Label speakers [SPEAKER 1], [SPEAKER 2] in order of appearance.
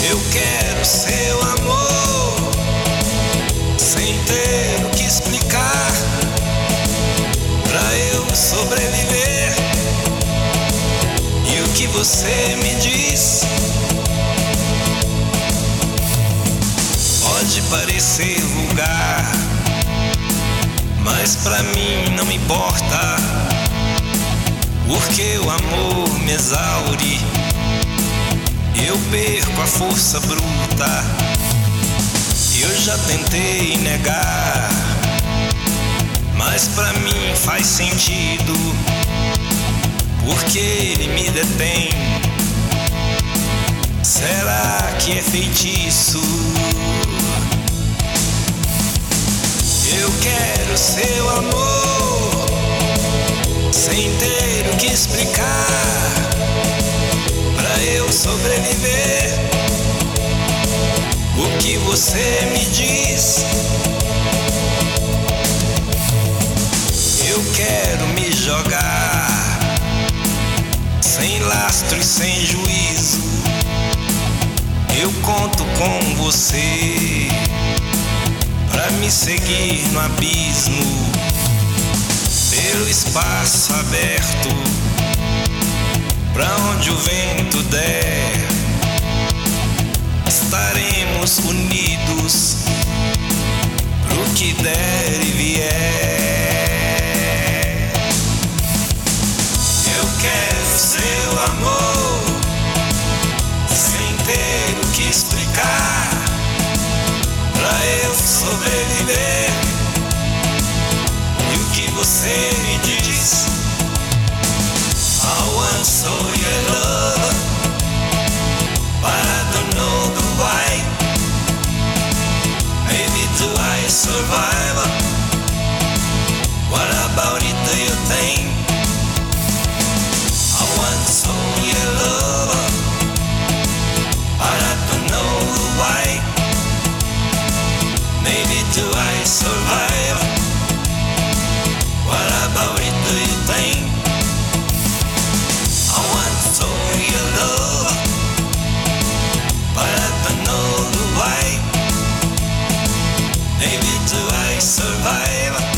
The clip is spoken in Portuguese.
[SPEAKER 1] Eu quero seu amor, sem ter o que explicar, pra eu sobreviver. E o que você me diz pode parecer vulgar, mas pra mim não importa, porque o amor me exaure. Eu perco a força bruta. Eu já tentei negar, mas pra mim faz sentido, porque ele me detém. Será que é feitiço? Eu quero seu amor, sem ter o que explicar, pra eu sobreviver. O que você me diz? Eu quero me jogar, sem lastro e sem juízo. Eu conto com você pra me seguir no abismo, pelo espaço aberto, pra onde o vento der. Estaremos unidos pro que der e vier. Eu quero seu amor, sem ter o que explicar, pra eu sobreviver. E o que você me diz? I want so your love, but I don't know the why. Maybe do I survive? What about it do you think? I want so your love, but I don't know the why. Maybe do I survive? What about it do you think? I want so your love, but I don't know the why. Maybe do I survive?